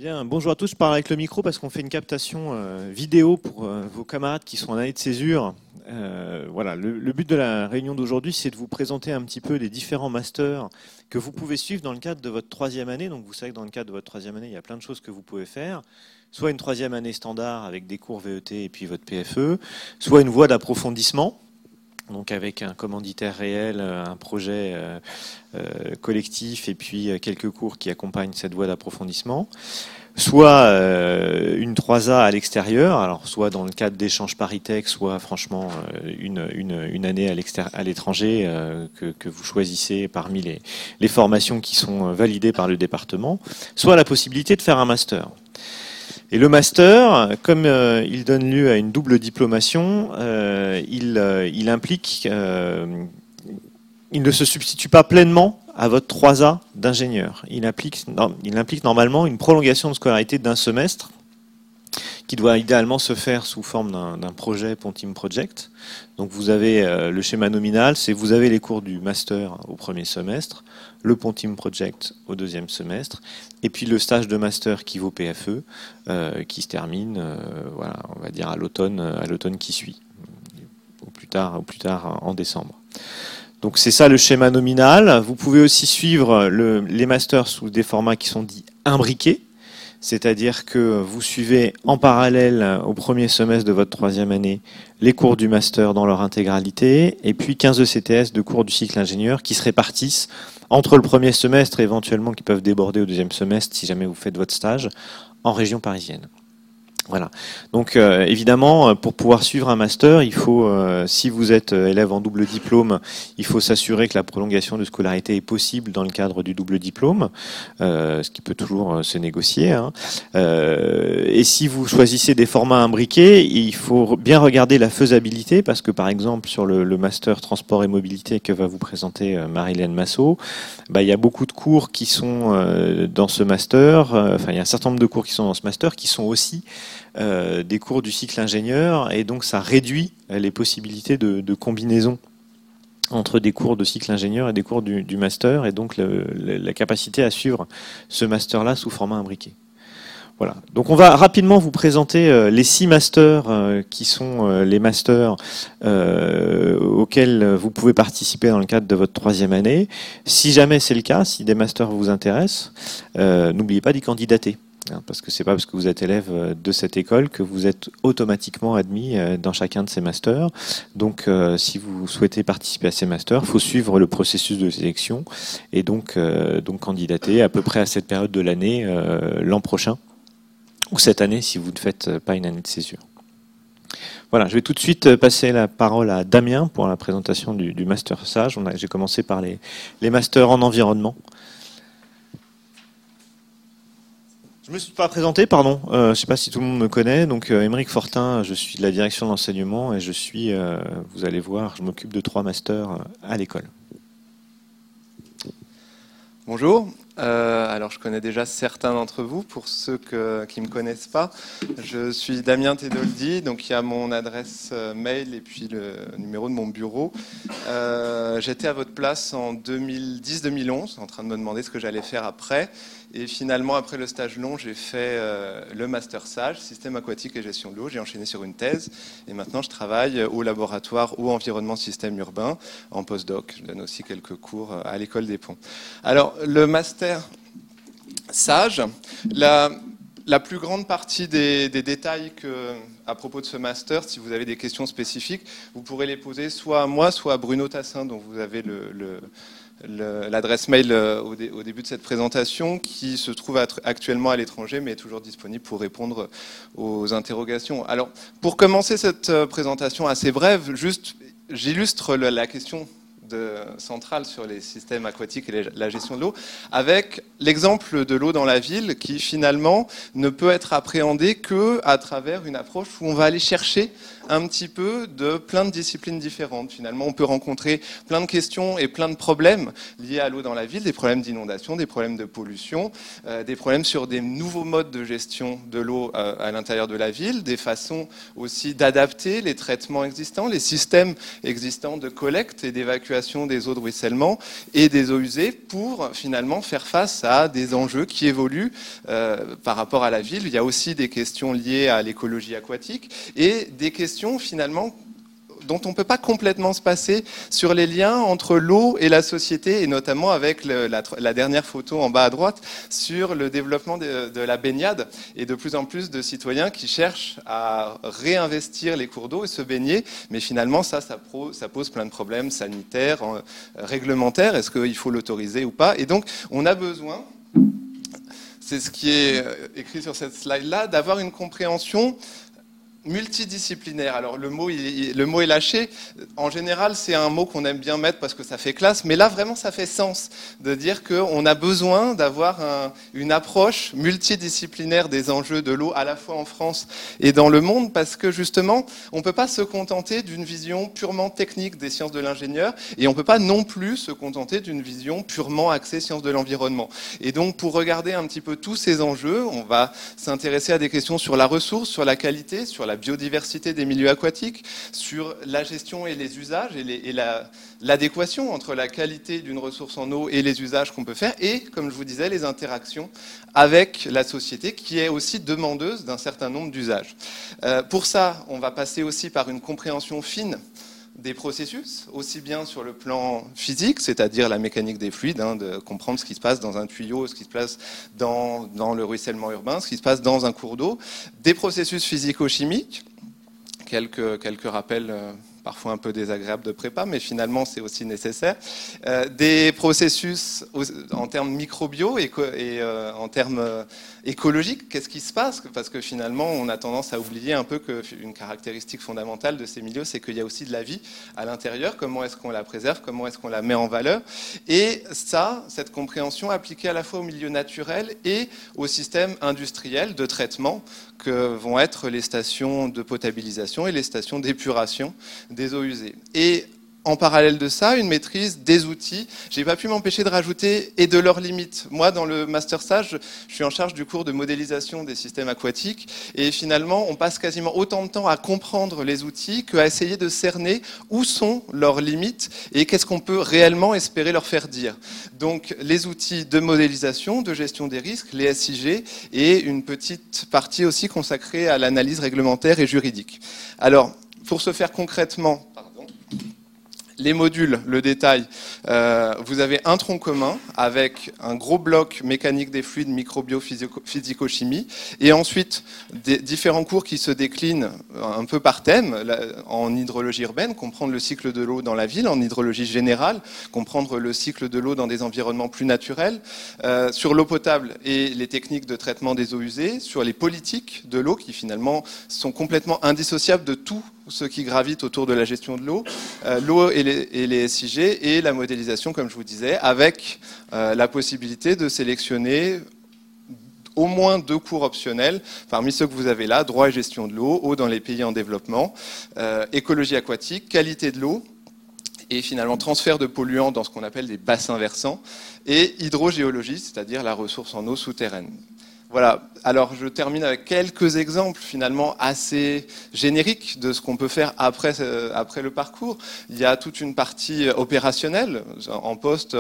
Bien, bonjour à tous, je parle avec le micro parce qu'on fait une captation vidéo pour vos camarades qui sont en année de césure. Voilà, le but de la réunion d'aujourd'hui, c'est de vous présenter un petit peu les différents masters que vous pouvez suivre dans le cadre de votre troisième année. Donc vous savez que dans le cadre de votre troisième année, il y a plein de choses que vous pouvez faire. Soit une troisième année standard avec des cours VET et puis votre PFE, soit une voie d'approfondissement. Donc avec un commanditaire réel, un projet collectif et puis quelques cours qui accompagnent cette voie d'approfondissement. Soit une 3A à l'extérieur, alors soit dans le cadre d'échanges Paritech, soit franchement une année à l'étranger que vous choisissez parmi les formations qui sont validées par le département, soit la possibilité de faire un master. Et le master, comme il donne lieu à une double diplomation, il implique, il ne se substitue pas pleinement à votre 3A d'ingénieur. Il implique normalement une prolongation de scolarité d'un semestre qui doit idéalement se faire sous forme d'un projet Pontim Project. Donc vous avez le schéma nominal, c'est vous avez les cours du master au premier semestre, le Pontim Project au deuxième semestre, et puis le stage de master qui vaut PFE, qui se termine, voilà, on va dire à l'automne qui suit, au plus tard en décembre. Donc c'est ça le schéma nominal. Vous pouvez aussi suivre les masters sous des formats qui sont dits imbriqués, c'est-à-dire que vous suivez en parallèle au premier semestre de votre troisième année les cours du master dans leur intégralité, et puis 15 ECTS de cours du cycle ingénieur qui se répartissent entre le premier semestre et éventuellement qui peuvent déborder au deuxième semestre si jamais vous faites votre stage en région parisienne. Voilà. Donc évidemment, pour pouvoir suivre un master, il faut, si vous êtes élève en double diplôme, il faut s'assurer que la prolongation de scolarité est possible dans le cadre du double diplôme, ce qui peut toujours se négocier. Hein. Et si vous choisissez des formats imbriqués, il faut bien regarder la faisabilité, parce que par exemple sur le master transport et mobilité que va vous présenter Marie-Hélène Massot, il y a beaucoup de cours qui sont dans ce master, il y a un certain nombre de cours qui sont dans ce master qui sont aussi des cours du cycle ingénieur, et donc ça réduit les possibilités de combinaison entre des cours de cycle ingénieur et des cours du master, et donc la capacité à suivre ce master-là sous format imbriqué. Voilà. Donc on va rapidement vous présenter les 6 masters qui sont les masters auxquels vous pouvez participer dans le cadre de votre troisième année. Si jamais c'est le cas, si des masters vous intéressent, n'oubliez pas d'y candidater. Parce que c'est pas parce que vous êtes élève de cette école que vous êtes automatiquement admis dans chacun de ces masters. Donc si vous souhaitez participer à ces masters, il faut suivre le processus de sélection et donc candidater à peu près à cette période de l'année l'an prochain, ou cette année si vous ne faites pas une année de césure. Voilà, je vais tout de suite passer la parole à Damien pour la présentation du master Sage. J'ai commencé par les masters en environnement. Je ne me suis pas présenté, pardon. Je ne sais pas si tout le monde me connaît. Donc, Aymeric Fortin, je suis de la direction de l'enseignement et je suis, vous allez voir, je m'occupe de 3 masters à l'école. Bonjour. Alors, je connais déjà certains d'entre vous. Pour ceux qui ne me connaissent pas, je suis Damien Tedoldi. Donc, il y a mon adresse mail et puis le numéro de mon bureau. J'étais à votre place en 2010-2011, en train de me demander ce que j'allais faire après. Et finalement, après le stage long, j'ai fait le master Sage, système aquatique et gestion de l'eau. J'ai enchaîné sur une thèse. Et maintenant, je travaille au laboratoire Eau Environnement Système Urbain en postdoc. Je donne aussi quelques cours à l'école des Ponts. Alors, le master Sage, la plus grande partie des détails à propos de ce master, si vous avez des questions spécifiques, vous pourrez les poser soit à moi, soit à Bruno Tassin, dont vous avez l'adresse mail au début de cette présentation, qui se trouve actuellement à l'étranger, mais est toujours disponible pour répondre aux interrogations. Alors, pour commencer cette présentation assez brève, j'illustre la question centrale sur les systèmes aquatiques et la gestion de l'eau, avec l'exemple de l'eau dans la ville qui finalement ne peut être appréhendé qu'à travers une approche où on va aller chercher un petit peu de plein de disciplines différentes. Finalement, on peut rencontrer plein de questions et plein de problèmes liés à l'eau dans la ville, des problèmes d'inondation, des problèmes de pollution, des problèmes sur des nouveaux modes de gestion de l'eau à l'intérieur de la ville, des façons aussi d'adapter les traitements existants, les systèmes existants de collecte et d'évacuation l'évacuation des eaux de ruissellement et des eaux usées pour finalement faire face à des enjeux qui évoluent par rapport à la ville. Il y a aussi des questions liées à l'écologie aquatique et des questions finalement dont on ne peut pas complètement se passer sur les liens entre l'eau et la société, et notamment avec la dernière photo en bas à droite sur le développement de la baignade et de plus en plus de citoyens qui cherchent à réinvestir les cours d'eau et se baigner, mais finalement ça pose plein de problèmes sanitaires, réglementaires, est-ce qu'il faut l'autoriser ou pas, et donc on a besoin, c'est ce qui est écrit sur cette slide-là, d'avoir une compréhension multidisciplinaire. Alors le mot est lâché. En général, c'est un mot qu'on aime bien mettre parce que ça fait classe, mais là vraiment ça fait sens de dire qu'on a besoin d'avoir une approche multidisciplinaire des enjeux de l'eau à la fois en France et dans le monde, parce que justement, on ne peut pas se contenter d'une vision purement technique des sciences de l'ingénieur et on ne peut pas non plus se contenter d'une vision purement axée sciences de l'environnement. Et donc pour regarder un petit peu tous ces enjeux, on va s'intéresser à des questions sur la ressource, sur la qualité, sur la biodiversité des milieux aquatiques, sur la gestion et les usages et l'adéquation entre la qualité d'une ressource en eau et les usages qu'on peut faire, et, comme je vous disais, les interactions avec la société qui est aussi demandeuse d'un certain nombre d'usages. Pour ça, on va passer aussi par une compréhension fine des processus, aussi bien sur le plan physique, c'est-à-dire la mécanique des fluides, de comprendre ce qui se passe dans un tuyau, ce qui se passe dans le ruissellement urbain, ce qui se passe dans un cours d'eau, des processus physico-chimiques, quelques rappels parfois un peu désagréables de prépa, mais finalement c'est aussi nécessaire, des processus en termes microbiaux et en termes écologiques, qu'est-ce qui se passe? Parce que finalement on a tendance à oublier un peu qu'une caractéristique fondamentale de ces milieux, c'est qu'il y a aussi de la vie à l'intérieur, comment est-ce qu'on la préserve, comment est-ce qu'on la met en valeur, et cette compréhension appliquée à la fois au milieu naturel et au système industriel de traitement que vont être les stations de potabilisation et les stations d'épuration des eaux usées. Et en parallèle de ça, une maîtrise des outils. J'ai pas pu m'empêcher de rajouter et de leurs limites. Moi, dans le master stage, je suis en charge du cours de modélisation des systèmes aquatiques et finalement, on passe quasiment autant de temps à comprendre les outils qu'à essayer de cerner où sont leurs limites et qu'est-ce qu'on peut réellement espérer leur faire dire. Donc, les outils de modélisation, de gestion des risques, les SIG et une petite partie aussi consacrée à l'analyse réglementaire et juridique. Alors, pour se faire concrètement, les modules, le détail, vous avez un tronc commun avec un gros bloc mécanique des fluides, microbio, physico-chimie, et ensuite des différents cours qui se déclinent un peu par thème, en hydrologie urbaine, comprendre le cycle de l'eau dans la ville, en hydrologie générale, comprendre le cycle de l'eau dans des environnements plus naturels, sur l'eau potable et les techniques de traitement des eaux usées, sur les politiques de l'eau qui finalement sont complètement indissociables de tout ce qui gravite autour de la gestion de l'eau, l'eau et les SIG et la modélisation, comme je vous disais, avec la possibilité de sélectionner au moins 2 cours optionnels parmi ceux que vous avez là, droit et gestion de l'eau, eau dans les pays en développement, écologie aquatique, qualité de l'eau, et finalement transfert de polluants dans ce qu'on appelle des bassins versants, et hydrogéologie, c'est-à-dire la ressource en eau souterraine. Voilà, alors je termine avec quelques exemples finalement assez génériques de ce qu'on peut faire après le parcours. Il y a toute une partie opérationnelle en poste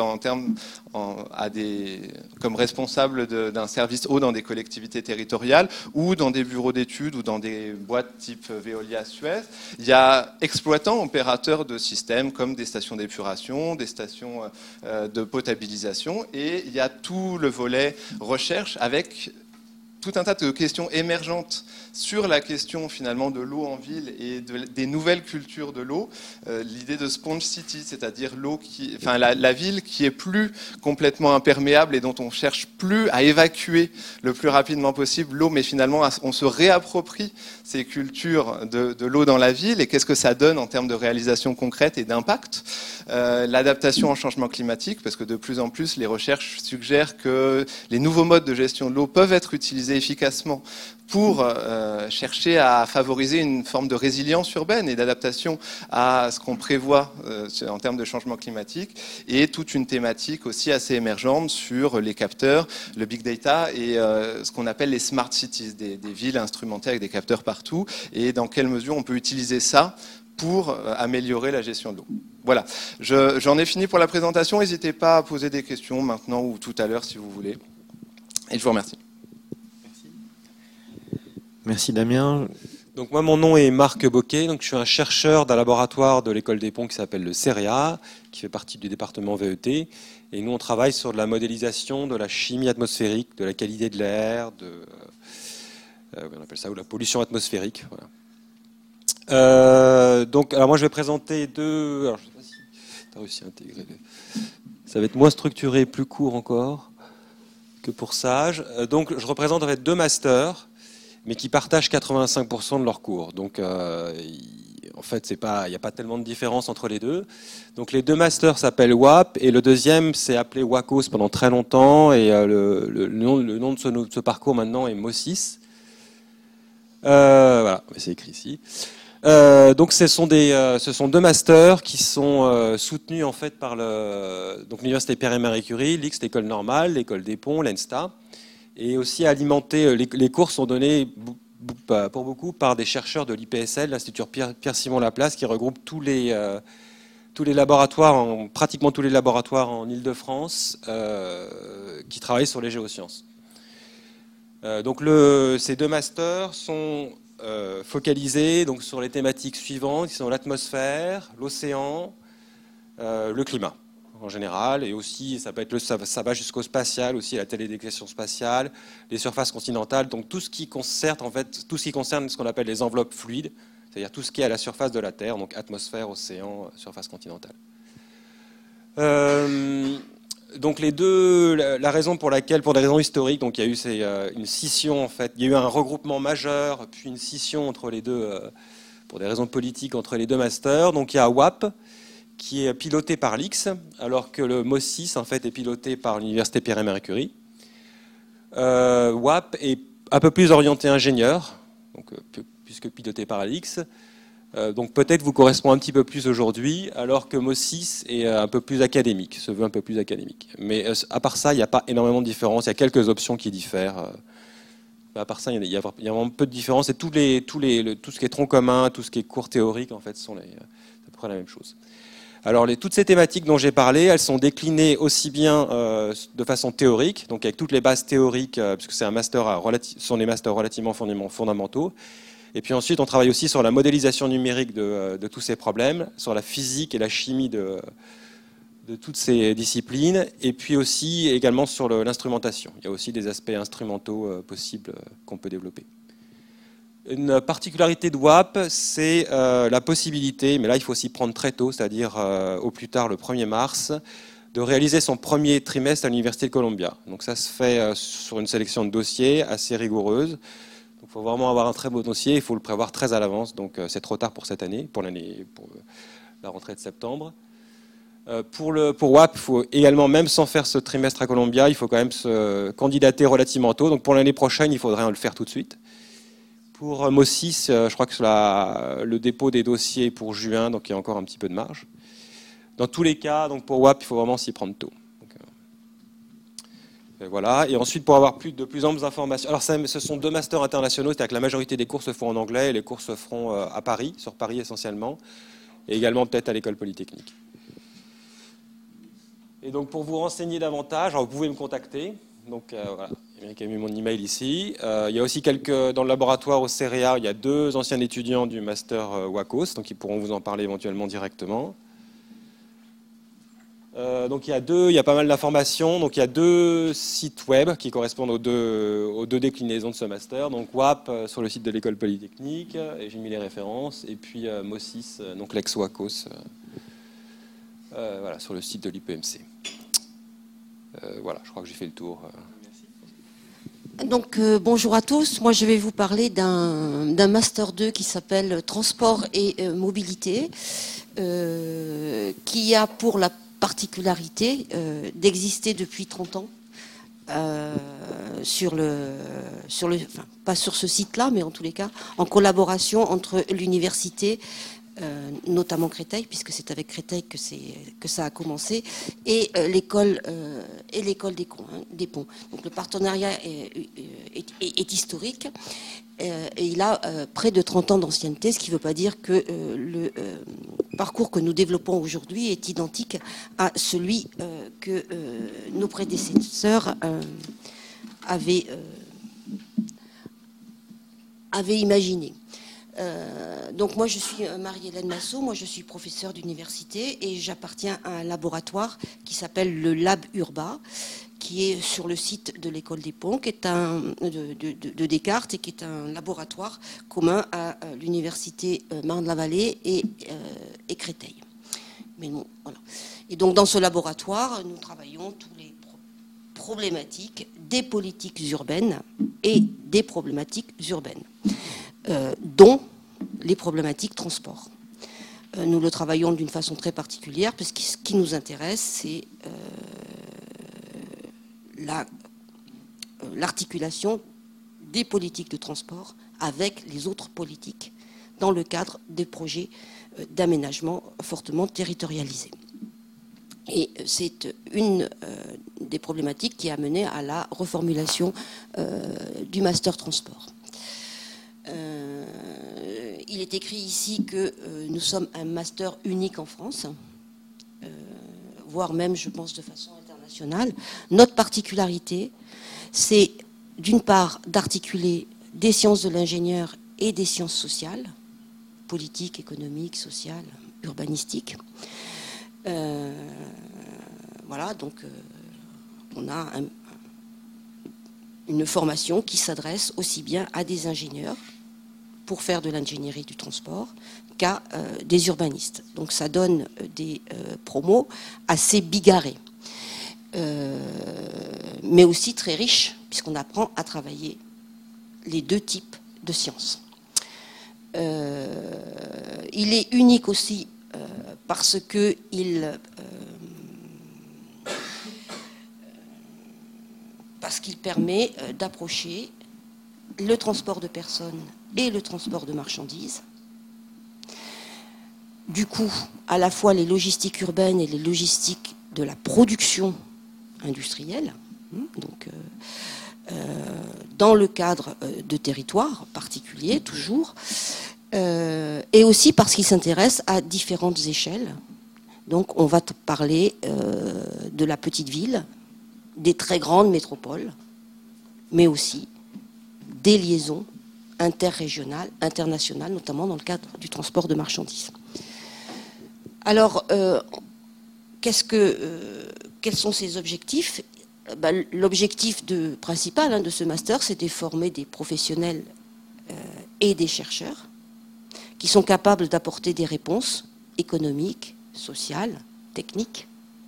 comme responsable d'un service eau dans des collectivités territoriales ou dans des bureaux d'études ou dans des boîtes type Veolia Suez. Il y a exploitants, opérateurs de systèmes comme des stations d'épuration, des stations de potabilisation, et il y a tout le volet recherche avec tout un tas de questions émergentes sur la question finalement de l'eau en ville et des nouvelles cultures de l'eau. L'idée de sponge city, c'est-à-dire la ville qui est plus complètement imperméable et dont on cherche plus à évacuer le plus rapidement possible l'eau, mais finalement on se réapproprie ces cultures de l'eau dans la ville et qu'est-ce que ça donne en termes de réalisation concrète et d'impact. L'adaptation au changement climatique, parce que de plus en plus les recherches suggèrent que les nouveaux modes de gestion de l'eau peuvent être utilisés efficacement pour chercher à favoriser une forme de résilience urbaine et d'adaptation à ce qu'on prévoit en termes de changement climatique, et toute une thématique aussi assez émergente sur les capteurs, le big data et ce qu'on appelle les smart cities, des villes instrumentées avec des capteurs partout, et dans quelle mesure on peut utiliser ça pour améliorer la gestion de l'eau. Voilà, j'en ai fini pour la présentation. N'hésitez pas à poser des questions maintenant ou tout à l'heure si vous voulez. Et je vous remercie. Merci Damien. Donc moi, mon nom est Marc Boquet, donc je suis un chercheur d'un laboratoire de l'école des ponts qui s'appelle le CEREA, qui fait partie du département VET. Et nous, on travaille sur de la modélisation de la chimie atmosphérique, de la qualité de l'air, on appelle ça, ou la pollution atmosphérique. Voilà. Alors moi, je vais présenter deux. Alors, je ne sais pas si tu as réussi à intégrer. Ça va être moins structuré, plus court encore que pour Sage. Donc, je représente en fait deux masters, mais qui partagent 85% de leurs cours. Donc, en fait, il n'y a pas tellement de différence entre les deux. Donc, les deux masters s'appellent WAP, et le deuxième s'est appelé WACOS pendant très longtemps, et le nom de ce parcours maintenant est MOSIS. Voilà, c'est écrit ici. Donc, ce sont deux masters qui sont soutenus en fait par l'université Pierre et Marie Curie, l'IX, l'école normale, l'école des ponts, l'ENSTA. Et aussi alimentés, les cours sont donnés pour beaucoup par des chercheurs de l'IPSL, l'Institut Pierre-Simon Laplace, qui regroupe tous les laboratoires, pratiquement tous les laboratoires en Île-de-France qui travaillent sur les géosciences. Donc ces deux masters sont focalisés donc, sur les thématiques suivantes, qui sont l'atmosphère, l'océan, le climat. En général, et aussi ça va jusqu'au spatial, aussi la télédétection spatiale, les surfaces continentales, donc tout ce qui concerne ce qu'on appelle les enveloppes fluides, c'est-à-dire tout ce qui est à la surface de la Terre, donc atmosphère, océan, surface continentale. Donc la raison pour laquelle, pour des raisons historiques, donc il y a eu une scission en fait, il y a eu un regroupement majeur, puis une scission entre les deux, pour des raisons politiques entre les deux masters. Donc il y a WAP, qui est piloté par l'IX, alors que le MOSIS en fait, est piloté par l'université Pierre et Marie Curie. WAP est un peu plus orienté ingénieur, donc, puisque piloté par l'IX. Donc peut-être vous correspond un petit peu plus aujourd'hui, alors que MOSIS est un peu plus académique, se veut un peu plus académique. Mais à part ça, il n'y a pas énormément de différence, il y a quelques options qui diffèrent. À part ça, il y a vraiment peu de différence, et tout ce qui est tronc commun, tout ce qui est cours théorique, en fait, sont à peu près la même chose. Alors, toutes ces thématiques dont j'ai parlé, elles sont déclinées aussi bien de façon théorique, donc avec toutes les bases théoriques, puisque c'est sont des masters relativement fondamentaux. Et puis ensuite, on travaille aussi sur la modélisation numérique de tous ces problèmes, sur la physique et la chimie de toutes ces disciplines, et puis aussi également sur l'instrumentation. Il y a aussi des aspects instrumentaux possibles qu'on peut développer. Une particularité de WAP, c'est la possibilité, mais là il faut s'y prendre très tôt, c'est-à-dire au plus tard le 1er mars, de réaliser son premier trimestre à l'Université de Columbia. Donc ça se fait sur une sélection de dossiers assez rigoureuse. Donc il faut vraiment avoir un très beau dossier, il faut le prévoir très à l'avance, donc c'est trop tard pour cette année, pour la rentrée de septembre. Pour WAP, il faut également, même sans faire ce trimestre à Columbia, il faut quand même se candidater relativement tôt. Donc pour l'année prochaine, il faudrait le faire tout de suite. Pour MOSIS, je crois que le dépôt des dossiers est pour juin, donc il y a encore un petit peu de marge. Dans tous les cas, donc pour WAP, il faut vraiment s'y prendre tôt. Donc, voilà. Et ensuite, pour avoir de plus amples informations, alors ce sont deux masters internationaux, c'est-à-dire que la majorité des cours se font en anglais, et les cours se feront à Paris, sur Paris essentiellement, et également peut-être à l'école polytechnique. Et donc pour vous renseigner davantage, alors vous pouvez me contacter. Donc voilà, il y a bien mis mon email ici. Il y a aussi dans le laboratoire au CEREA, il y a deux anciens étudiants du master WACOS, donc ils pourront vous en parler éventuellement directement. Donc il y a pas mal d'informations. Donc il y a deux sites web qui correspondent aux deux déclinaisons de ce master. Donc WAP sur le site de l'école polytechnique, et j'ai mis les références, et puis MOSIS, donc l'ex-WACOS, voilà, sur le site de l'IPMC. Voilà, je crois que j'ai fait le tour. Donc bonjour à tous, moi je vais vous parler d'un Master 2 qui s'appelle Transport et Mobilité, qui a pour la particularité d'exister depuis 30 ans, pas sur ce site-là, mais en tous les cas en collaboration entre l'université, notamment Créteil, puisque c'est avec Créteil que ça a commencé, et l'école des ponts. Donc le partenariat est historique, et il a près de 30 ans d'ancienneté, ce qui ne veut pas dire que le parcours que nous développons aujourd'hui est identique à celui que nos prédécesseurs avaient imaginé. Donc moi je suis Marie-Hélène Massot, moi je suis professeure d'université et j'appartiens à un laboratoire qui s'appelle le Lab Urba, qui est sur le site de l'école des Ponts, qui est de Descartes, et qui est un laboratoire commun à l'université Marne-la-Vallée et Créteil. Mais bon, voilà. Et donc dans ce laboratoire, nous travaillons tous les problématiques des politiques urbaines et des problématiques urbaines, dont les problématiques transport. Nous le travaillons d'une façon très particulière, parce que ce qui nous intéresse, c'est l'articulation des politiques de transport avec les autres politiques dans le cadre des projets d'aménagement fortement territorialisés. Et c'est une des problématiques qui a mené à la reformulation du master transport. Il est écrit ici que nous sommes un master unique en France, voire même, je pense, de façon internationale. Notre particularité, c'est d'une part d'articuler des sciences de l'ingénieur et des sciences sociales, politiques, économiques, sociales, urbanistiques. Voilà, donc on a une formation qui s'adresse aussi bien à des ingénieurs pour faire de l'ingénierie du transport qu'à des urbanistes. Donc ça donne des promos assez bigarrés, mais aussi très riches, puisqu'on apprend à travailler les deux types de sciences. Il est unique aussi parce qu'il permet d'approcher le transport de personnes et le transport de marchandises. Du coup, à la fois les logistiques urbaines et les logistiques de la production industrielle, donc dans le cadre de territoires particuliers, toujours, et aussi parce qu'il s'intéresse à différentes échelles. Donc on va parler de la petite ville, des très grandes métropoles, mais aussi des liaisons interrégionales, internationales, notamment dans le cadre du transport de marchandises. Alors, quels sont ces objectifs ? L'objectif principal de ce master, c'est de former des professionnels et des chercheurs qui sont capables d'apporter des réponses économiques, sociales, techniques,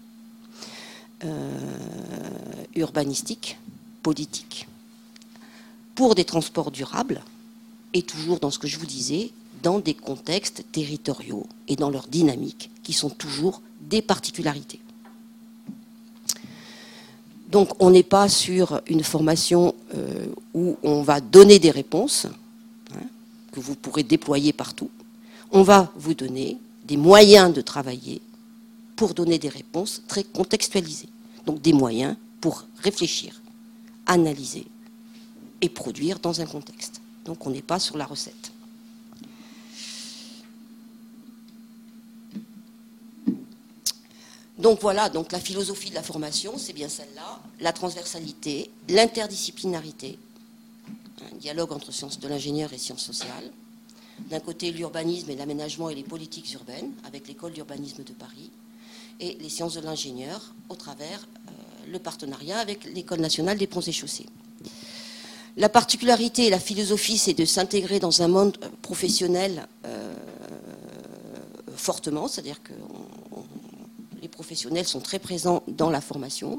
urbanistiques, politiques, pour des transports durables, et toujours dans ce que je vous disais, dans des contextes territoriaux et dans leur dynamique, qui sont toujours des particularités. Donc on n'est pas sur une formation où on va donner des réponses, que vous pourrez déployer partout. On va vous donner des moyens de travailler pour donner des réponses très contextualisées. Donc des moyens pour réfléchir, analyser et produire dans un contexte. Donc on n'est pas sur la recette. Donc voilà, donc la philosophie de la formation, c'est bien celle-là, la transversalité, l'interdisciplinarité, un dialogue entre sciences de l'ingénieur et sciences sociales. D'un côté, l'urbanisme et l'aménagement et les politiques urbaines, avec l'école d'urbanisme de Paris, et les sciences de l'ingénieur, au travers le partenariat avec l'École nationale des ponts et chaussées. La particularité et la philosophie, c'est de s'intégrer dans un monde professionnel fortement, c'est-à-dire que les professionnels sont très présents dans la formation,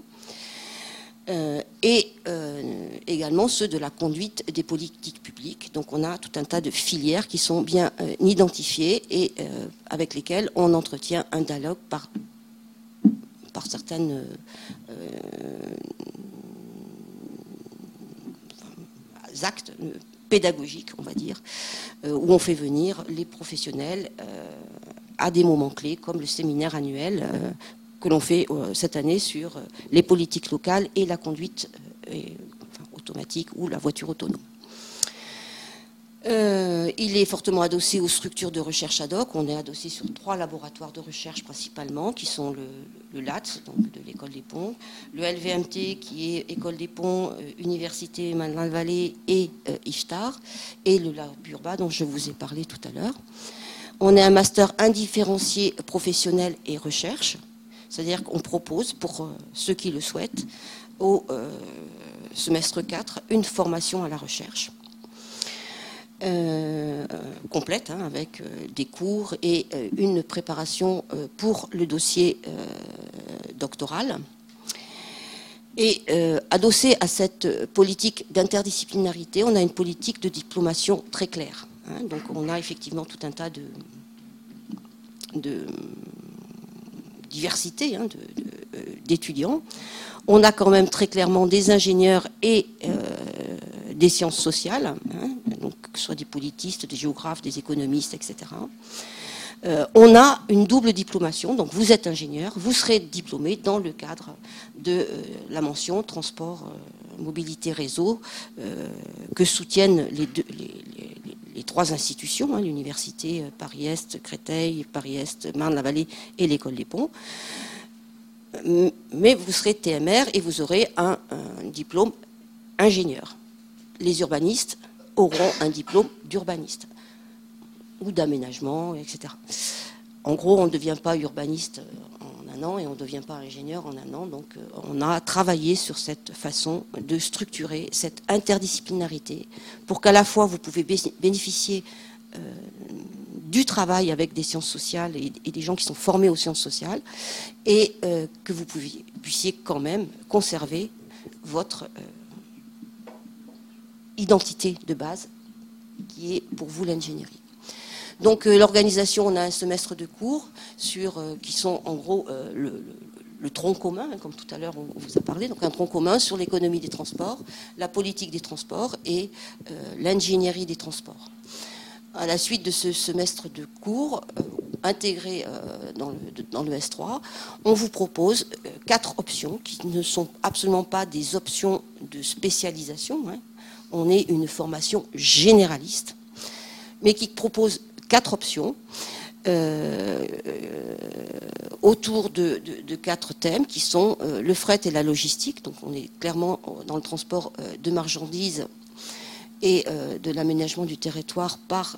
et également ceux de la conduite des politiques publiques. Donc on a tout un tas de filières qui sont bien identifiées et avec lesquelles on entretient un dialogue par certaines actes pédagogique, on va dire, où on fait venir les professionnels à des moments clés, comme le séminaire annuel que l'on fait cette année sur les politiques locales et la conduite automatique ou la voiture autonome. Il est fortement adossé aux structures de recherche ad hoc. On est adossé sur 3 laboratoires de recherche principalement, qui sont le LAT, donc de l'École des Ponts, le LVMT, qui est École des Ponts, Université Marne-la-Vallée et IFTAR, et le Lab Urba, dont je vous ai parlé tout à l'heure. On est un master indifférencié professionnel et recherche, c'est-à-dire qu'on propose, pour ceux qui le souhaitent, au semestre 4, une formation à la recherche. Complète, avec des cours et une préparation pour le dossier doctoral. Et adossé à cette politique d'interdisciplinarité, on a une politique de diplomation très claire. Donc on a effectivement tout un tas de diversité d'étudiants. On a quand même très clairement des ingénieurs et des sciences sociales, donc que ce soit des politistes, des géographes, des économistes, etc. On a une double diplomation, donc vous êtes ingénieur, vous serez diplômé dans le cadre de la mention transport, mobilité, réseau, que soutiennent les 3 institutions, l'université Paris-Est, Créteil, Paris-Est, Marne-la-Vallée et l'École des Ponts. Mais vous serez TMR et vous aurez un diplôme ingénieur. Les urbanistes auront un diplôme d'urbaniste ou d'aménagement, etc. En gros, on ne devient pas urbaniste en un an et on ne devient pas ingénieur en un an. Donc, on a travaillé sur cette façon de structurer cette interdisciplinarité pour qu'à la fois vous pouvez bénéficier du travail avec des sciences sociales et des gens qui sont formés aux sciences sociales et que vous puissiez quand même conserver votre identité de base qui est pour vous l'ingénierie. Donc l'organisation, on a un semestre de cours qui sont en gros le tronc commun, comme tout à l'heure on vous a parlé, donc un tronc commun sur l'économie des transports, la politique des transports et l'ingénierie des transports. À la suite de ce semestre de cours intégré dans le S3, on vous propose 4 options qui ne sont absolument pas des options de spécialisation. On est une formation généraliste, mais qui propose 4 options autour de 4 thèmes qui sont le fret et la logistique. Donc on est clairement dans le transport de marchandises et de l'aménagement du territoire par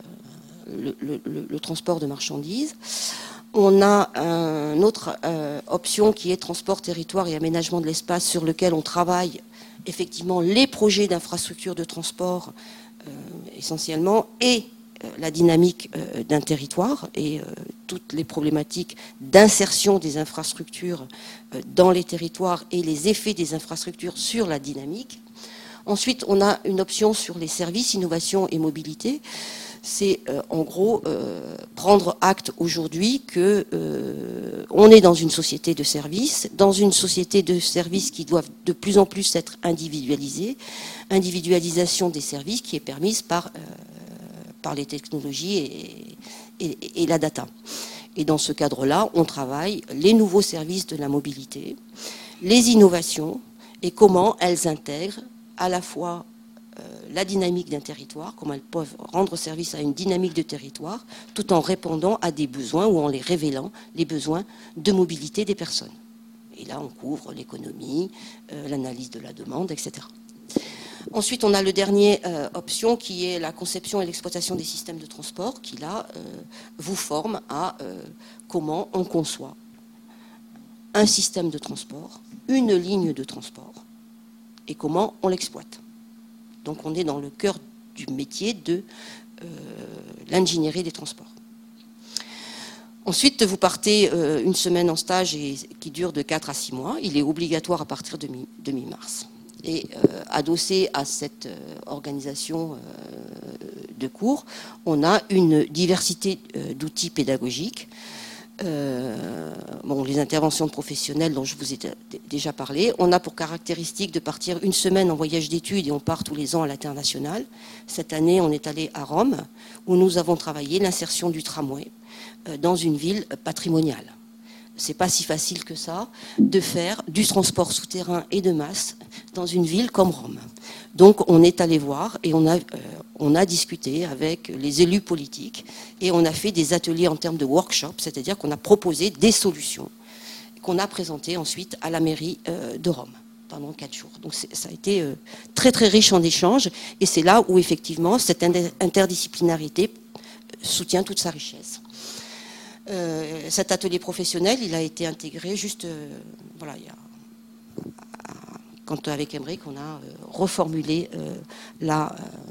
le transport de marchandises. On a une autre option qui est transport, territoire et aménagement de l'espace, sur lequel on travaille effectivement les projets d'infrastructures de transport essentiellement et la dynamique d'un territoire et toutes les problématiques d'insertion des infrastructures dans les territoires et les effets des infrastructures sur la dynamique. Ensuite, on a une option sur les services, innovation et mobilité. C'est en gros prendre acte aujourd'hui que on est dans une société de services, qui doivent de plus en plus être individualisées, individualisation des services qui est permise par les technologies et la data. Et dans ce cadre-là, on travaille les nouveaux services de la mobilité, les innovations et comment elles intègrent à la fois la dynamique d'un territoire, comment elles peuvent rendre service à une dynamique de territoire, tout en répondant à des besoins ou en les révélant, les besoins de mobilité des personnes. Et là, on couvre l'économie, l'analyse de la demande, etc. Ensuite, on a le dernier option qui est la conception et l'exploitation des systèmes de transport, qui là vous forme à comment on conçoit un système de transport, une ligne de transport, et comment on l'exploite. Donc on est dans le cœur du métier de l'ingénierie des transports. Ensuite, vous partez une semaine en stage qui dure de 4 à 6 mois. Il est obligatoire à partir de mi-mars. Et adossé à cette organisation de cours, on a une diversité d'outils pédagogiques Les interventions professionnelles dont je vous ai déjà parlé. On a pour caractéristique de partir une semaine en voyage d'études et on part tous les ans à l'international. Cette année, on est allé à Rome où nous avons travaillé l'insertion du tramway dans une ville patrimoniale. C'est pas si facile que ça de faire du transport souterrain et de masse dans une ville comme Rome. Donc on est allé voir et on a discuté avec les élus politiques et on a fait des ateliers en termes de workshop, c'est-à-dire qu'on a proposé des solutions qu'on a présentées ensuite à la mairie de Rome pendant 4 jours. Donc ça a été très très riche en échanges et c'est là où effectivement cette interdisciplinarité soutient toute sa richesse. Cet atelier professionnel, il a été intégré juste, quand avec Emmerich, on a reformulé la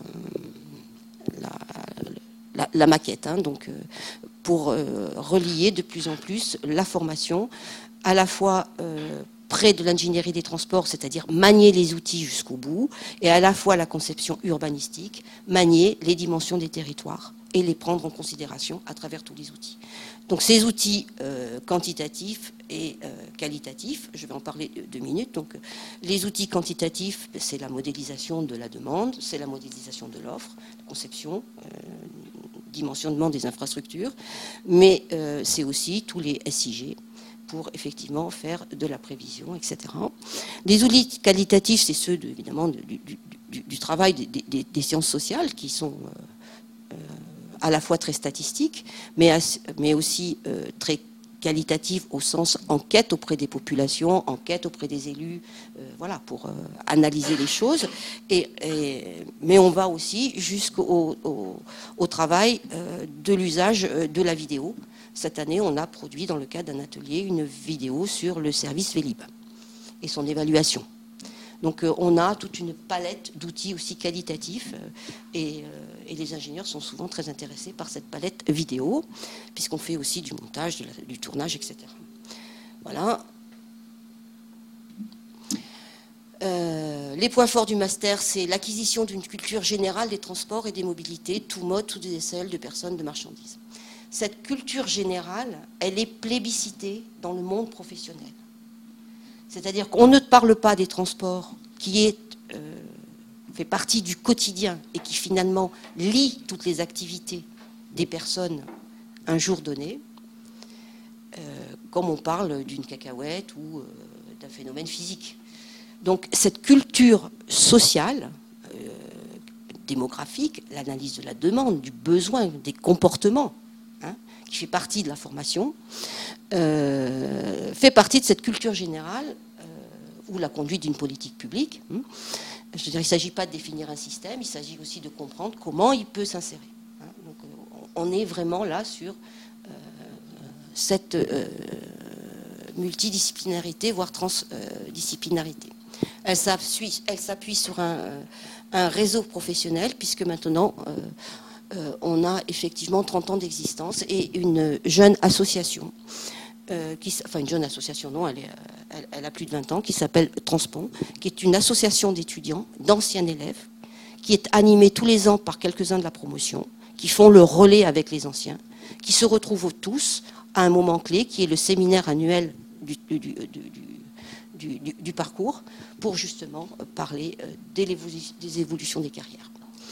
maquette, donc pour relier de plus en plus la formation à la fois près de l'ingénierie des transports, c'est-à-dire manier les outils jusqu'au bout, et à la fois la conception urbanistique, manier les dimensions des territoires et les prendre en considération à travers tous les outils. Donc ces outils quantitatifs et qualitatifs, je vais en parler 2 minutes. Donc les outils quantitatifs, c'est la modélisation de la demande, c'est la modélisation de l'offre, la conception, dimensionnement des infrastructures, mais c'est aussi tous les SIG pour effectivement faire de la prévision, etc. Les outils qualitatifs, c'est ceux évidemment du travail des sciences sociales qui sont à la fois très statistiques, mais aussi très qualitatifs au sens enquête auprès des populations, enquête auprès des élus, pour analyser les choses. Mais on va aussi jusqu'au travail de l'usage de la vidéo. Cette année, on a produit dans le cadre d'un atelier une vidéo sur le service Vélib et son évaluation. Donc on a toute une palette d'outils aussi qualitatifs et les ingénieurs sont souvent très intéressés par cette palette vidéo puisqu'on fait aussi du montage, du tournage, etc. Voilà. Les points forts du master, c'est l'acquisition d'une culture générale des transports et des mobilités, tout mode, toutes les aisselles de personnes, de marchandises. Cette culture générale, elle est plébiscitée dans le monde professionnel. C'est-à-dire qu'on ne parle pas des transports qui fait partie du quotidien et qui finalement lie toutes les activités des personnes un jour donné, comme on parle d'une cacahuète ou d'un phénomène physique. Donc cette culture sociale, démographique, l'analyse de la demande, du besoin, des comportements, qui fait partie de la formation, fait partie de cette culture générale ou la conduite d'une politique publique. Je veux dire, il ne s'agit pas de définir un système, il s'agit aussi de comprendre comment il peut s'insérer. Donc, on est vraiment là sur cette multidisciplinarité, voire transdisciplinarité. Elle s'appuie sur un réseau professionnel, puisque maintenant, on a effectivement 30 ans d'existence et une jeune association, une jeune association, non, elle a plus de 20 ans, qui s'appelle Transpont, qui est une association d'étudiants, d'anciens élèves, qui est animée tous les ans par quelques-uns de la promotion, qui font le relais avec les anciens, qui se retrouvent tous à un moment clé, qui est le séminaire annuel du parcours, pour justement parler des évolutions des carrières.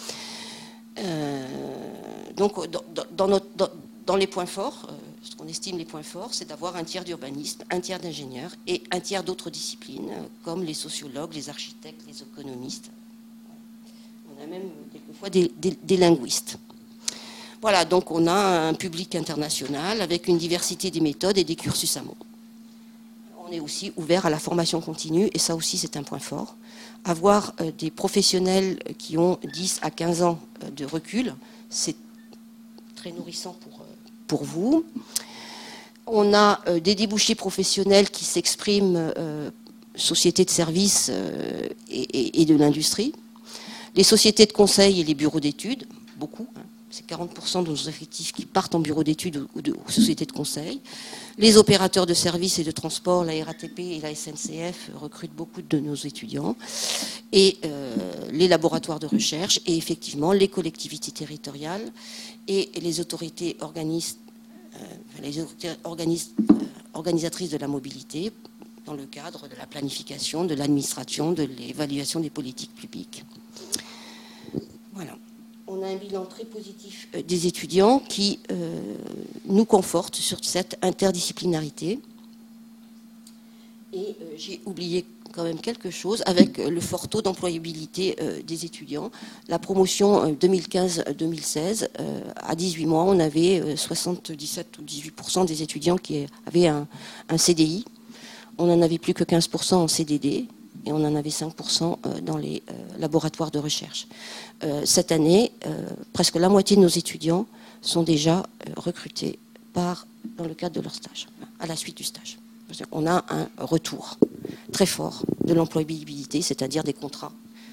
Donc, dans les points forts, ce qu'on estime les points forts, c'est d'avoir un tiers d'urbanistes, un tiers d'ingénieurs et un tiers d'autres disciplines, comme les sociologues, les architectes, les économistes. On a même quelquefois des linguistes. Voilà, donc on a un public international avec une diversité des méthodes et des cursus amont. On est aussi ouvert à la formation continue, et ça aussi c'est un point fort. Avoir des professionnels qui ont 10 à 15 ans de recul, c'est très nourrissant pour vous. On a des débouchés professionnels qui s'expriment sociétés de services et de l'industrie. Les sociétés de conseil et les bureaux d'études, beaucoup. C'est 40% de nos effectifs qui partent en bureau d'études ou de sociétés de conseil. Les opérateurs de services et de transport, la RATP et la SNCF recrutent beaucoup de nos étudiants. Et les laboratoires de recherche et effectivement les collectivités territoriales et les autorités les organisatrices de la mobilité dans le cadre de la planification, de l'administration, de l'évaluation des politiques publiques. Voilà. On a un bilan très positif des étudiants qui nous conforte sur cette interdisciplinarité. Et j'ai oublié quand même quelque chose avec le fort taux d'employabilité des étudiants. La promotion 2015-2016, à 18 mois, on avait 77 ou 18% des étudiants qui avaient un CDI. On n'en avait plus que 15% en CDD et on en avait 5% dans les laboratoires de recherche. Cette année, presque la moitié de nos étudiants sont déjà recrutés dans le cadre de leur stage, à la suite du stage. On a un retour très fort de l'employabilité, c'est-à-dire des contrats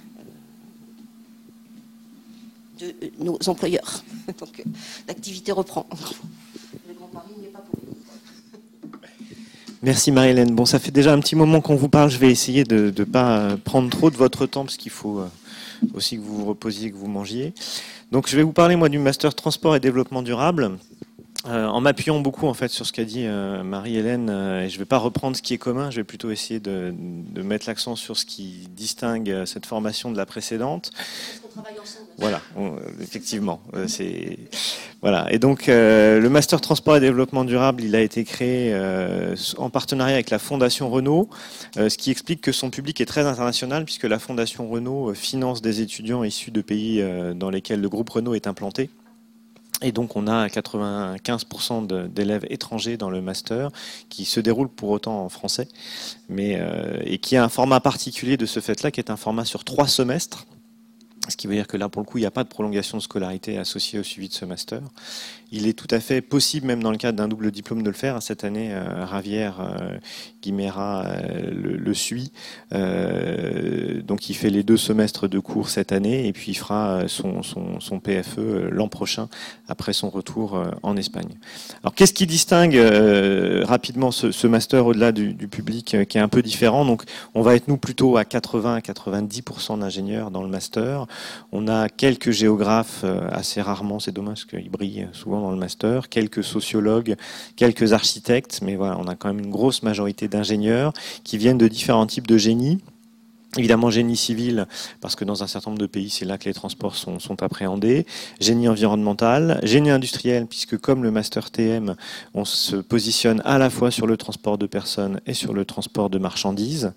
de nos employeurs. Donc l'activité reprend. Le Grand Paris n'est pas pour nous. Merci Marie-Hélène. Bon, ça fait déjà un petit moment qu'on vous parle. Je vais essayer de ne pas prendre trop de votre temps parce qu'il faut aussi que vous vous reposiez, que vous mangiez. Donc je vais vous parler moi du master transport et développement durable. En m'appuyant beaucoup en fait sur ce qu'a dit Marie-Hélène, et je ne vais pas reprendre ce qui est commun, je vais plutôt essayer de mettre l'accent sur ce qui distingue cette formation de la précédente. On travaille ensemble. Voilà, effectivement. Voilà. Et donc le master transport et développement durable, il a été créé en partenariat avec la Fondation Renault, ce qui explique que son public est très international puisque la Fondation Renault finance des étudiants issus de pays dans lesquels le groupe Renault est implanté. Et donc on a 95% d'élèves étrangers dans le master qui se déroule pour autant en français, et qui a un format particulier de ce fait-là, qui est un format sur 3 semestres. Ce qui veut dire que là, pour le coup, il n'y a pas de prolongation de scolarité associée au suivi de ce master. Il est tout à fait possible, même dans le cadre d'un double diplôme, de le faire. Cette année, Javier Guimera le suit. Donc, il fait les 2 semestres de cours cette année et puis il fera son PFE l'an prochain, après son retour en Espagne. Alors, qu'est-ce qui distingue rapidement ce master au-delà du public qui est un peu différent? Donc, on va être, nous, plutôt à 80 à 90% d'ingénieurs dans le master. On a quelques géographes, assez rarement, c'est dommage qu'ils brillent souvent dans le master, quelques sociologues, quelques architectes, mais voilà, on a quand même une grosse majorité d'ingénieurs qui viennent de différents types de génie. Évidemment, génie civil, parce que dans un certain nombre de pays, c'est là que les transports sont appréhendés. Génie environnemental, génie industriel, puisque comme le master TM, on se positionne à la fois sur le transport de personnes et sur le transport de marchandises.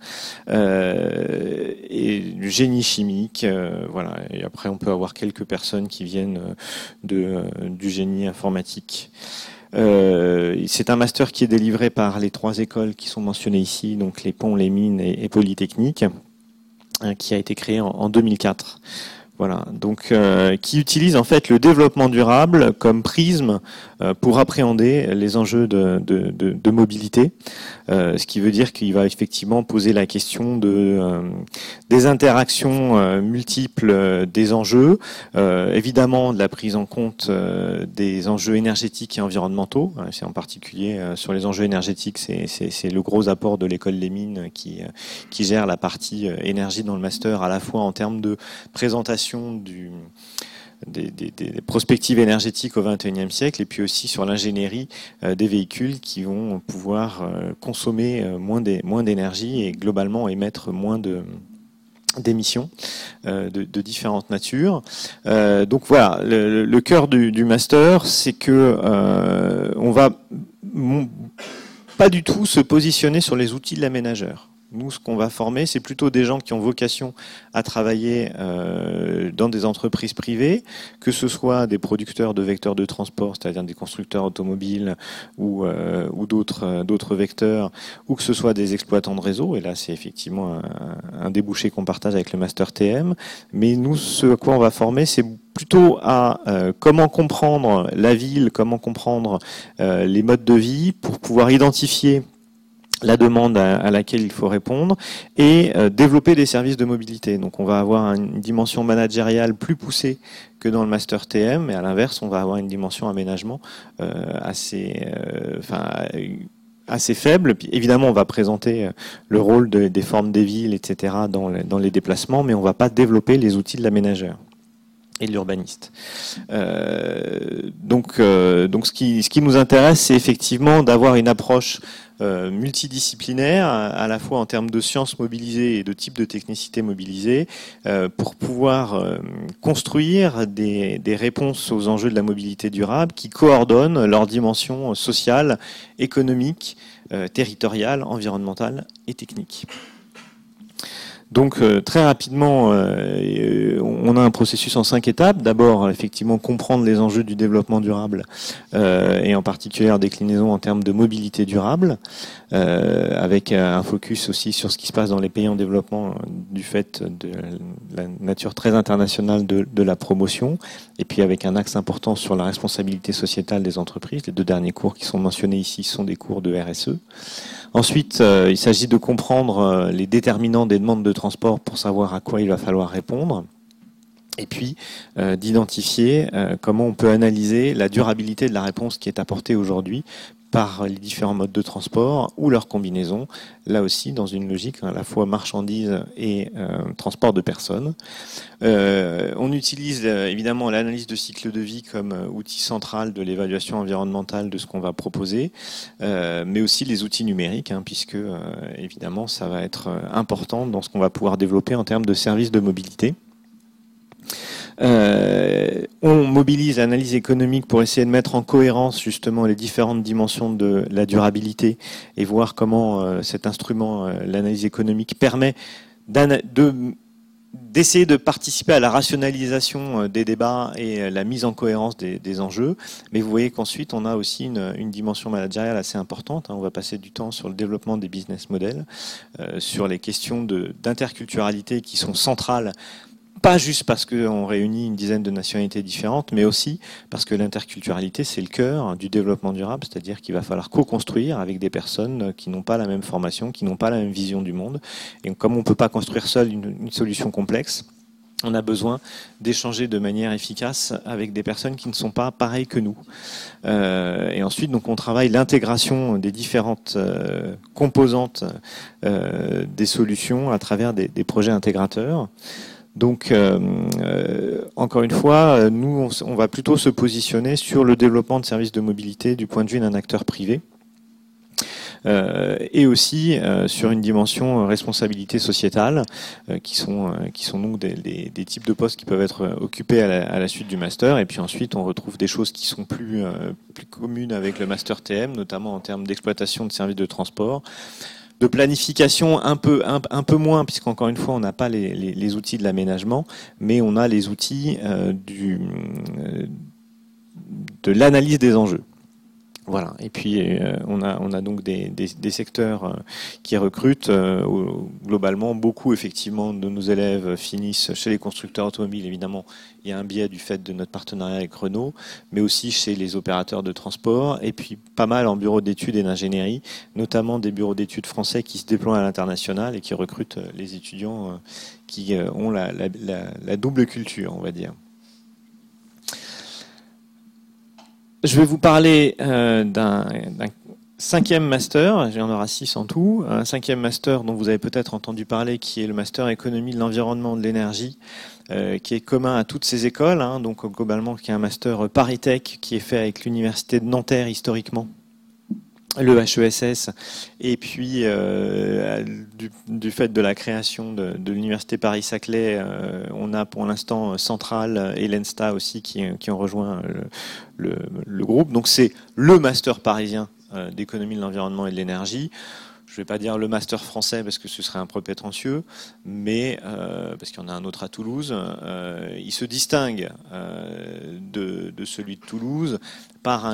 Et génie chimique, voilà. Et après, on peut avoir quelques personnes qui viennent du génie informatique. C'est un master qui est délivré par les 3 écoles qui sont mentionnées ici, donc les ponts, les mines et Polytechnique, qui a été créé en 2004. Voilà, donc qui utilise en fait le développement durable comme prisme pour appréhender les enjeux de mobilité, ce qui veut dire qu'il va effectivement poser la question des interactions multiples des enjeux, évidemment de la prise en compte des enjeux énergétiques et environnementaux. C'est en particulier sur les enjeux énergétiques, c'est le gros apport de l'école des mines qui gère la partie énergie dans le master, à la fois en termes de présentation des prospectives énergétiques au XXIe siècle et puis aussi sur l'ingénierie des véhicules qui vont pouvoir consommer moins d'énergie et globalement émettre moins d'émissions de différentes natures. Donc voilà, le cœur du master, c'est que on va pas du tout se positionner sur les outils de l'aménageur. Nous, ce qu'on va former, c'est plutôt des gens qui ont vocation à travailler dans des entreprises privées, que ce soit des producteurs de vecteurs de transport, c'est-à-dire des constructeurs automobiles ou d'autres vecteurs, ou que ce soit des exploitants de réseau. Et là, c'est effectivement un débouché qu'on partage avec le Master TM. Mais nous, ce à quoi on va former, c'est plutôt à comment comprendre la ville, comment comprendre les modes de vie pour pouvoir identifier la demande à laquelle il faut répondre et développer des services de mobilité. Donc on va avoir une dimension managériale plus poussée que dans le Master TM, et à l'inverse, on va avoir une dimension aménagement assez faible. Puis, évidemment, on va présenter le rôle des formes des villes, etc. dans les déplacements, mais on ne va pas développer les outils de l'aménageur. et de l'urbaniste. Donc ce qui nous intéresse, c'est effectivement d'avoir une approche multidisciplinaire, à la fois en termes de sciences mobilisées et de type de technicité mobilisée, pour pouvoir construire des réponses aux enjeux de la mobilité durable qui coordonnent leurs dimensions sociales, économiques, territoriales, environnementales et techniques. Donc très rapidement, on a un processus en 5 étapes. D'abord, effectivement, comprendre les enjeux du développement durable et en particulier leur déclinaison en termes de mobilité durable, avec un focus aussi sur ce qui se passe dans les pays en développement du fait de la nature très internationale de la promotion, et puis avec un axe important sur la responsabilité sociétale des entreprises. Les 2 derniers cours qui sont mentionnés ici sont des cours de RSE. Ensuite, il s'agit de comprendre les déterminants des demandes de transport pour savoir à quoi il va falloir répondre. Et puis, d'identifier comment on peut analyser la durabilité de la réponse qui est apportée aujourd'hui par les différents modes de transport ou leur combinaison, là aussi dans une logique à la fois marchandise et transport de personnes. On utilise évidemment l'analyse de cycle de vie comme outil central de l'évaluation environnementale de ce qu'on va proposer, mais aussi les outils numériques, puisque évidemment ça va être important dans ce qu'on va pouvoir développer en termes de services de mobilité. On mobilise l'analyse économique pour essayer de mettre en cohérence justement les différentes dimensions de la durabilité et voir comment cet instrument, l'analyse économique, permet d'essayer de participer à la rationalisation des débats et la mise en cohérence des enjeux. Mais vous voyez qu'ensuite, on a aussi une dimension managériale assez importante. On va passer du temps sur le développement des business models, sur les questions d'interculturalité qui sont centrales, pas juste parce qu'on réunit une dizaine de nationalités différentes, mais aussi parce que l'interculturalité, c'est le cœur du développement durable, c'est-à-dire qu'il va falloir co-construire avec des personnes qui n'ont pas la même formation, qui n'ont pas la même vision du monde. Et comme on ne peut pas construire seul une solution complexe, on a besoin d'échanger de manière efficace avec des personnes qui ne sont pas pareilles que nous. Et ensuite, donc, on travaille l'intégration des différentes composantes des solutions à travers des projets intégrateurs. Donc, encore une fois, nous, on va plutôt se positionner sur le développement de services de mobilité du point de vue d'un acteur privé, et aussi sur une dimension responsabilité sociétale, qui sont donc des types de postes qui peuvent être occupés à la suite du master. Et puis ensuite, on retrouve des choses qui sont plus communes avec le master TM, notamment en termes d'exploitation de services de transport, de planification un peu moins, puisqu'encore une fois, on n'a pas les outils de l'aménagement, mais on a les outils de l'analyse des enjeux. Voilà. Et puis on a donc des secteurs qui recrutent. Globalement, beaucoup effectivement de nos élèves finissent chez les constructeurs automobiles. Évidemment, il y a un biais du fait de notre partenariat avec Renault, mais aussi chez les opérateurs de transport. Et puis pas mal en bureaux d'études et d'ingénierie, notamment des bureaux d'études français qui se déploient à l'international et qui recrutent les étudiants qui ont la double culture, on va dire. Je vais vous parler d'un 5e master, il y en aura 6 en tout, un 5e master dont vous avez peut-être entendu parler, qui est le master économie de l'environnement et de l'énergie, qui est commun à toutes ces écoles, donc globalement qui est un master ParisTech qui est fait avec l'université de Nanterre historiquement, le HESS, et puis du fait de la création de l'université Paris-Saclay, on a pour l'instant Centrale et l'ENSTA aussi qui ont rejoint le groupe. Donc c'est le master parisien d'économie de l'environnement et de l'énergie. Je ne vais pas dire le master français parce que ce serait un peu prétentieux, mais parce qu'il y en a un autre à Toulouse. Il se distingue de celui de Toulouse par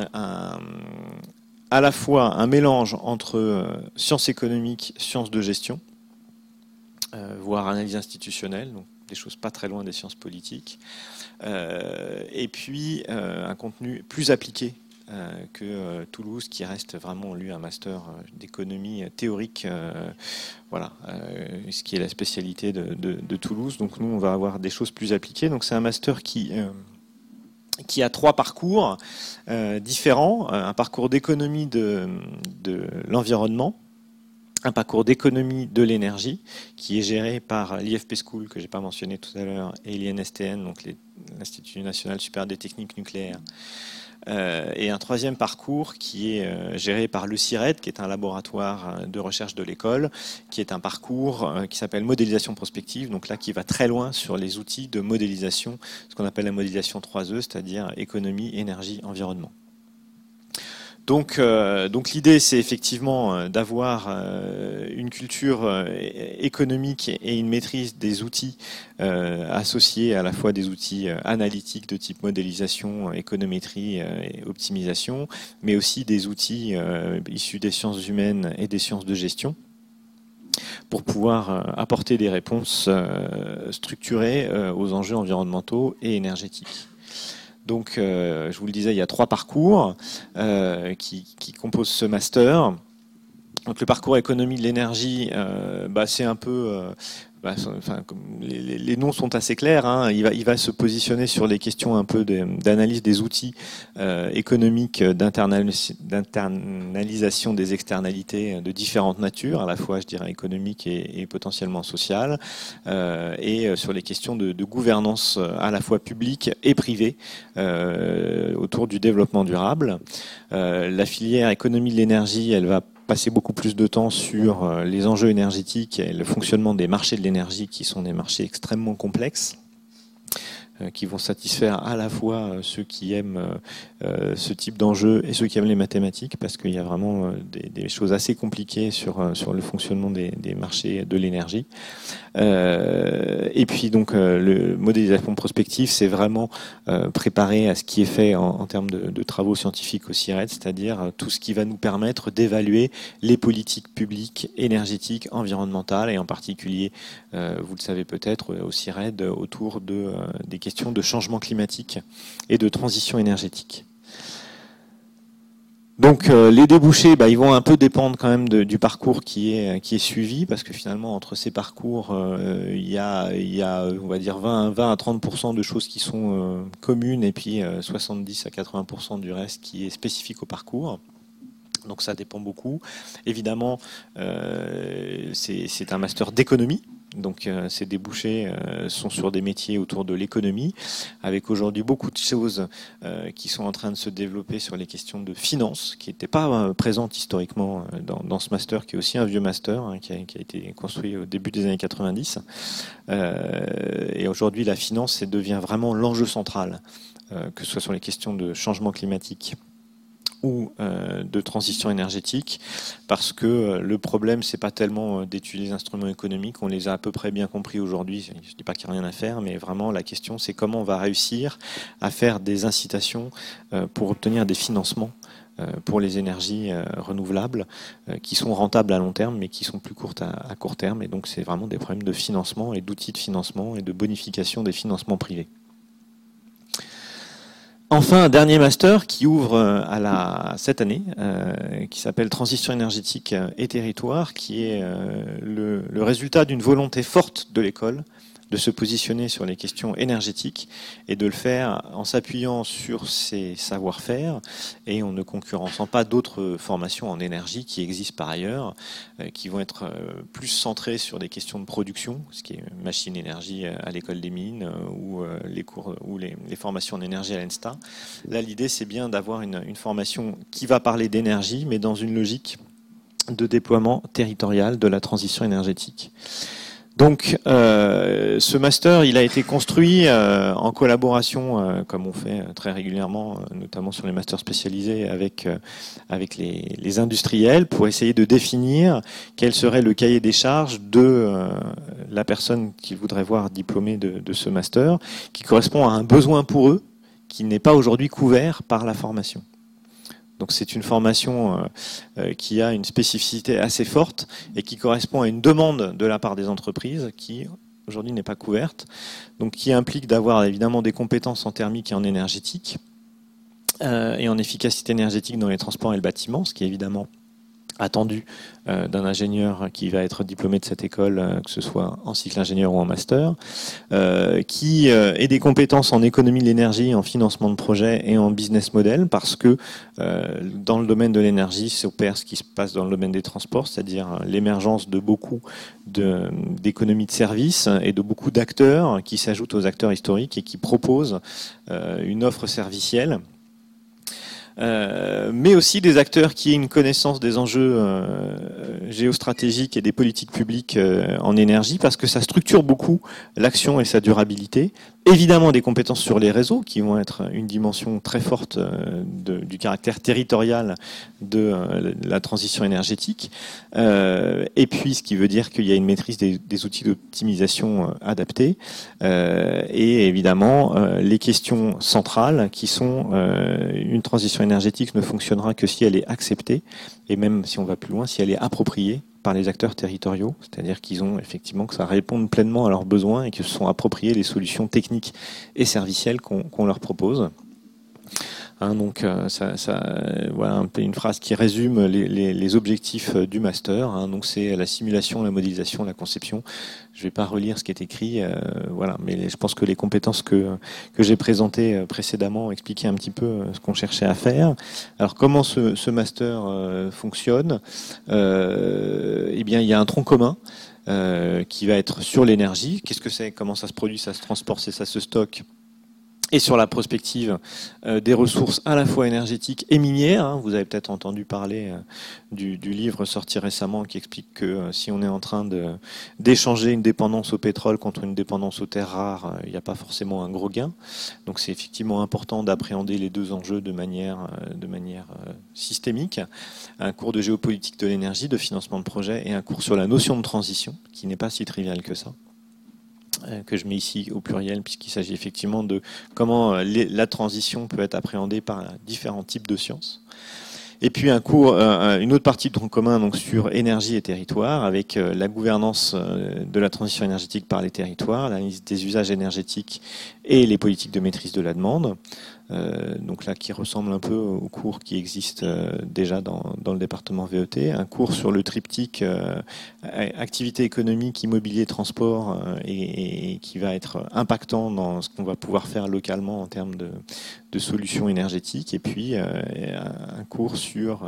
à la fois un mélange entre sciences économiques, sciences de gestion, voire analyse institutionnelle, donc des choses pas très loin des sciences politiques, et puis un contenu plus appliqué que Toulouse, qui reste vraiment, lui, un master d'économie théorique, voilà, ce qui est la spécialité de Toulouse. Donc nous, on va avoir des choses plus appliquées. Donc c'est un master qui a 3 parcours différents. Un parcours d'économie de l'environnement, un parcours d'économie de l'énergie qui est géré par l'IFP School, que je n'ai pas mentionné tout à l'heure, et l'INSTN, donc l'Institut national supérieur des techniques nucléaires. Et un troisième parcours qui est géré par le CIRED, qui est un laboratoire de recherche de l'école, qui est un parcours qui s'appelle modélisation prospective, donc là qui va très loin sur les outils de modélisation, ce qu'on appelle la modélisation 3E, c'est-à-dire économie, énergie, environnement. Donc l'idée, c'est effectivement d'avoir une culture économique et une maîtrise des outils associés à la fois des outils analytiques de type modélisation, économétrie et optimisation, mais aussi des outils issus des sciences humaines et des sciences de gestion, pour pouvoir apporter des réponses structurées aux enjeux environnementaux et énergétiques. Donc, je vous le disais, il y a 3 parcours qui composent ce master. Donc, le parcours économie de l'énergie, c'est un peu... les noms sont assez clairs. Hein. Il va se positionner sur les questions un peu d'analyse des outils économiques, d'internalisation des externalités de différentes natures, à la fois, je dirais, économiques et potentiellement sociales, et sur les questions de gouvernance à la fois publique et privée autour du développement durable. La filière économie de l'énergie, elle va passer beaucoup plus de temps sur les enjeux énergétiques et le fonctionnement des marchés de l'énergie, qui sont des marchés extrêmement complexes, qui vont satisfaire à la fois ceux qui aiment ce type d'enjeux et ceux qui aiment les mathématiques, parce qu'il y a vraiment des choses assez compliquées sur le fonctionnement des marchés de l'énergie. Et puis donc le modélisation prospective, c'est vraiment préparer à ce qui est fait en termes de travaux scientifiques au CIRED, c'est-à-dire tout ce qui va nous permettre d'évaluer les politiques publiques, énergétiques, environnementales, et en particulier, vous le savez peut-être, au CIRED, autour des questions de changement climatique et de transition énergétique. Donc les débouchés, ils vont un peu dépendre quand même du parcours qui est suivi, parce que finalement entre ces parcours, il y a on va dire 20 à 30% de choses qui sont communes, et puis 70 à 80% du reste qui est spécifique au parcours. Donc ça dépend beaucoup. Évidemment, c'est un master d'économie. Donc ces débouchés sont sur des métiers autour de l'économie, avec aujourd'hui beaucoup de choses qui sont en train de se développer sur les questions de finance, qui n'étaient pas présentes historiquement dans ce master, qui est aussi un vieux master, hein, qui a été construit au début des années 90. Et aujourd'hui, la finance devient vraiment l'enjeu central, que ce soit sur les questions de changement climatique ou de transition énergétique, parce que le problème, c'est pas tellement d'étudier les instruments économiques, on les a à peu près bien compris aujourd'hui, je ne dis pas qu'il n'y a rien à faire, mais vraiment la question, c'est comment on va réussir à faire des incitations pour obtenir des financements pour les énergies renouvelables qui sont rentables à long terme, mais qui sont plus courtes à court terme, et donc c'est vraiment des problèmes de financement et d'outils de financement et de bonification des financements privés. Enfin, un dernier master qui ouvre cette année, qui s'appelle Transition énergétique et territoire, qui est le résultat d'une volonté forte de l'école de se positionner sur les questions énergétiques et de le faire en s'appuyant sur ses savoir-faire et en ne concurrençant pas d'autres formations en énergie qui existent par ailleurs, qui vont être plus centrées sur des questions de production, ce qui est machine énergie à l'école des mines ou les cours ou les formations en énergie à l'ENSTA. Là, l'idée, c'est bien d'avoir une formation qui va parler d'énergie, mais dans une logique de déploiement territorial de la transition énergétique. Donc, ce master, il a été construit en collaboration, comme on fait très régulièrement, notamment sur les masters spécialisés, avec les industriels, pour essayer de définir quel serait le cahier des charges de la personne qu'ils voudraient voir diplômée de ce master, qui correspond à un besoin pour eux, qui n'est pas aujourd'hui couvert par la formation. Donc c'est une formation qui a une spécificité assez forte et qui correspond à une demande de la part des entreprises qui aujourd'hui n'est pas couverte, donc qui implique d'avoir évidemment des compétences en thermique et en énergétique et en efficacité énergétique dans les transports et le bâtiment, ce qui est évidemment attendu d'un ingénieur qui va être diplômé de cette école, que ce soit en cycle ingénieur ou en master, qui ait des compétences en économie de l'énergie, en financement de projet et en business model, parce que dans le domaine de l'énergie s'opère ce qui se passe dans le domaine des transports, c'est-à-dire l'émergence de beaucoup d'économies de services et de beaucoup d'acteurs qui s'ajoutent aux acteurs historiques et qui proposent une offre servicielle. Mais aussi des acteurs qui aient une connaissance des enjeux géostratégiques et des politiques publiques en énergie, parce que ça structure beaucoup l'action et sa durabilité. Évidemment, des compétences sur les réseaux, qui vont être une dimension très forte du caractère territorial de la transition énergétique. Et puis, ce qui veut dire qu'il y a une maîtrise des outils d'optimisation adaptés. Et évidemment, les questions centrales, qui sont une transition énergétique ne fonctionnera que si elle est acceptée, et même si on va plus loin, si elle est appropriée par les acteurs territoriaux, c'est-à-dire qu'ils ont effectivement que ça réponde pleinement à leurs besoins et que se sont appropriées les solutions techniques et servicielles qu'on leur propose. Donc voilà un peu une phrase qui résume les objectifs du master. Donc c'est la simulation, la modélisation, la conception. Je ne vais pas relire ce qui est écrit, voilà, mais je pense que les compétences que j'ai présentées précédemment expliquaient un petit peu ce qu'on cherchait à faire. Alors comment ce master fonctionne? Eh bien, il y a un tronc commun qui va être sur l'énergie. Qu'est-ce que c'est? Comment ça se produit? Ça se transporte et ça se stocke? Et sur la prospective des ressources à la fois énergétiques et minières. Vous avez peut-être entendu parler du livre sorti récemment qui explique que si on est en train d'échanger une dépendance au pétrole contre une dépendance aux terres rares, il n'y a pas forcément un gros gain. Donc c'est effectivement important d'appréhender les deux enjeux de manière systémique. Un cours de géopolitique de l'énergie, de financement de projet, et un cours sur la notion de transition, qui n'est pas si trivial que ça, que je mets ici au pluriel, puisqu'il s'agit effectivement de comment la transition peut être appréhendée par différents types de sciences. Et puis un cours, une autre partie de tronc commun donc sur énergie et territoire, avec la gouvernance de la transition énergétique par les territoires, l'analyse des usages énergétiques et les politiques de maîtrise de la demande. Donc là, qui ressemble un peu au cours qui existe déjà dans le département VET, un cours sur le triptyque activité économique, immobilier, transport, et qui va être impactant dans ce qu'on va pouvoir faire localement en termes de solutions énergétiques, et puis un cours sur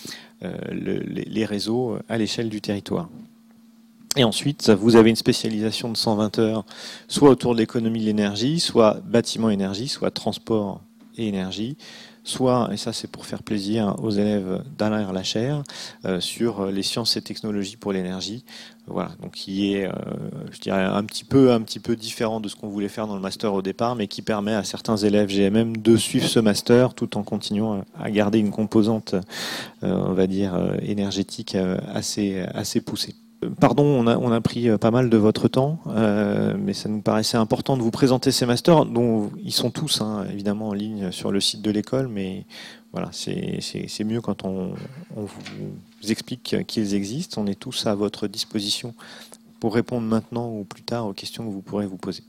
les réseaux à l'échelle du territoire. Et ensuite, vous avez une spécialisation de 120 heures, soit autour de l'économie de l'énergie, soit bâtiment énergie, soit transport et énergie, soit, et ça c'est pour faire plaisir aux élèves d'Alain Erlacher, sur les sciences et technologies pour l'énergie. Voilà, donc qui est, je dirais, un petit peu différent de ce qu'on voulait faire dans le master au départ, mais qui permet à certains élèves GMM de suivre ce master tout en continuant à garder une composante, on va dire, énergétique assez poussée. Pardon, on a pris pas mal de votre temps, mais ça nous paraissait important de vous présenter ces masters, dont ils sont tous évidemment en ligne sur le site de l'école, mais voilà, c'est mieux quand on vous explique qu'ils existent. On est tous à votre disposition pour répondre maintenant ou plus tard aux questions que vous pourrez vous poser.